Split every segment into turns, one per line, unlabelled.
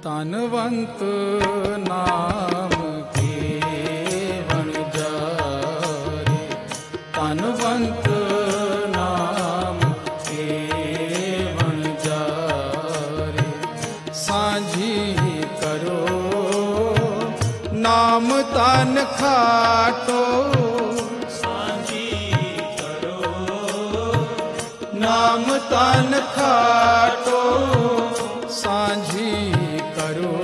तनवंत नाम के बन जारे, तनवंत नाम के बन जारे। सांझी करो नाम तन खाटो,
सांझी करो
नाम तन खाटो। सांझी करो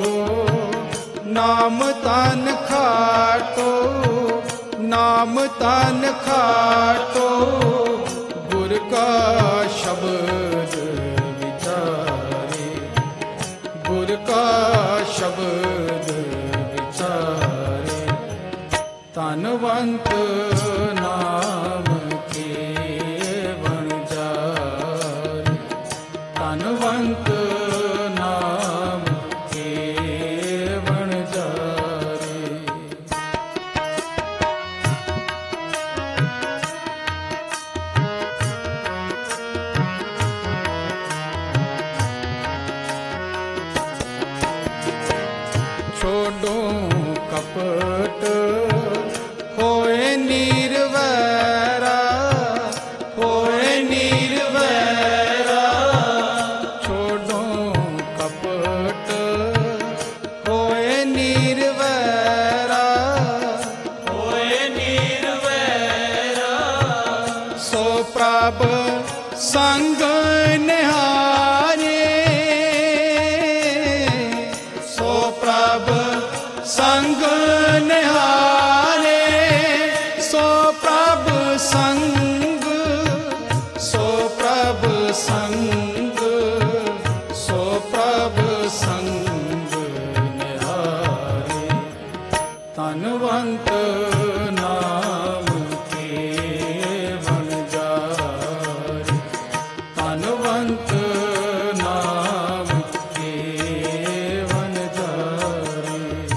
नाम तन खाटो, नाम तन खाटो। गुर का शब्द विचारे, गुर का शब्द विचारे। तनवंत नाम के बन जारे, तनवंत नाम के बन जारे। छोड़ो कपट होए निर्वैरा, होए निर्वैरा। छोड़ो कपट होए निर्वैरा,
होए निर्वैरा।
सो प्रभ संग निहारे, सो प्रभ संग निहारे। सो प्रभ संग, सो प्रभ संग, सो प्रभ संग निहारे। तनवंत नाम के बन जारे, तनवंत नाम के बन जारे।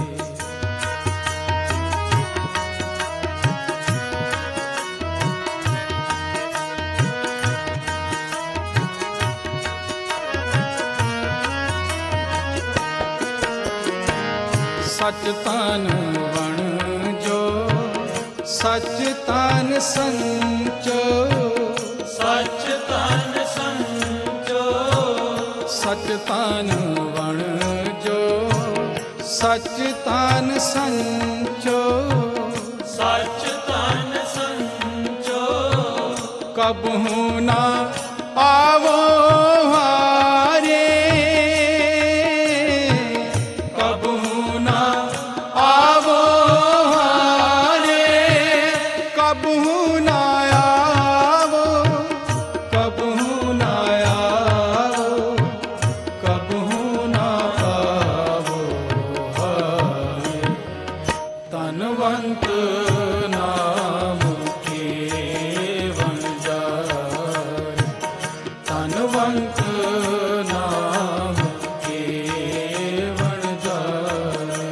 सच तन वण जो, सच तन संचो।
सच तन संचो,
सच तन वण जो, सच तन संचो।
सच तन संचो।
कबहू ना आवो हारे, कबहू ना आवो हारे। कबहू ना आवो, कबहू ना आवो, कबहू ना आवो हारे। तनवंत नाम के बन जारे, तनवंत नाम के बन जारे।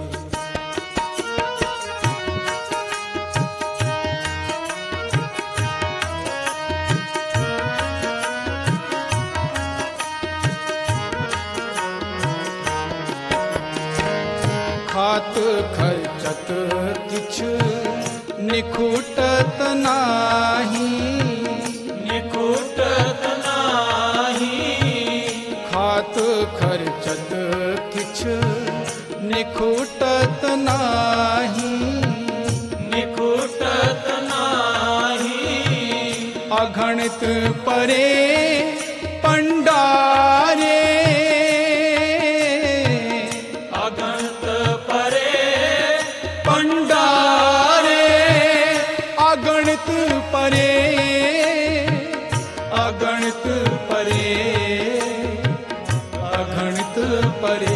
खात खर्चत किछ निखुटत नाही,
निकुटत नाही।
खात खर्चत किछ निखुटत नाही।
निकुटत नाही।
अगणित परे पंडारे,
अगणित परे
पंडारे। अगणित परे, अगणित परे, अगणित परे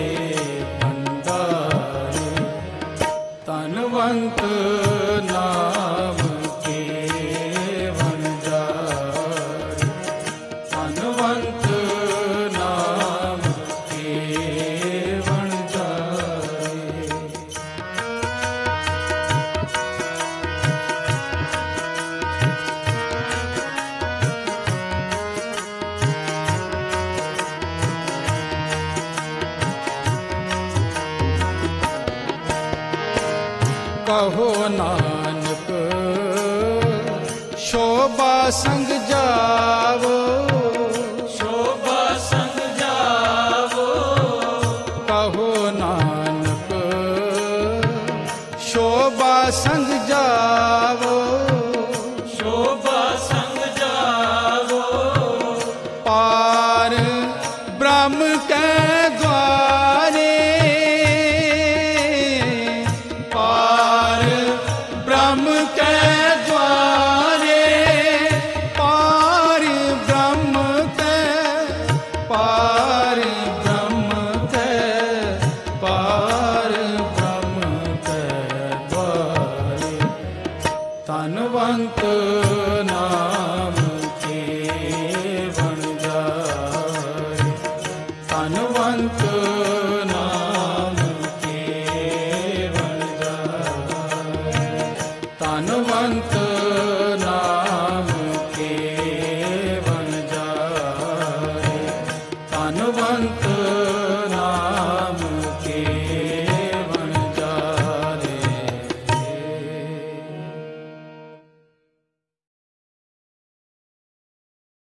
पंडारे। तनवंत नाम के बन जारे, तनवंत नाम के बन जारे। ਕਹੋ ਨਾਨਕ ਸ਼ੋਭਾ ਸੰਗ ਜਾਵੋ,
ਸ਼ੋਭਾ ਸੰਗ ਜਾਵੋ,
ਕਹੋ ਨਾਨਕ ਸ਼ੋਭਾ ਸੰਗ ਜਾਵੋ,
ਸ਼ੋਭਾ ਸੰਗ ਜਾਵੋ,
ਪਾਰ ਬ੍ਰਹਮ ਕੈ ਦੁਆਰੇ, ਪਾਰ ਬ੍ਰਹਮ ਕੈ ਦੁਆਰੇ, ਪਾਰ ਬ੍ਰਹਮ ਕੈ, ਪਾਰ ਬ੍ਰਹਮ ਕੈ, ਪਾਰ ਬ੍ਰਹਮ ਕੈ ਦੁਆਰੇ। ਧਨਵੰਤ ਨਾਮ ਕੇ ਵਣਜਾਰੇ, ਧਨਵੰਤ ਨਾਮ ਕੇ ਵਣਜਾਰੇ, ਧਨਵੰਤ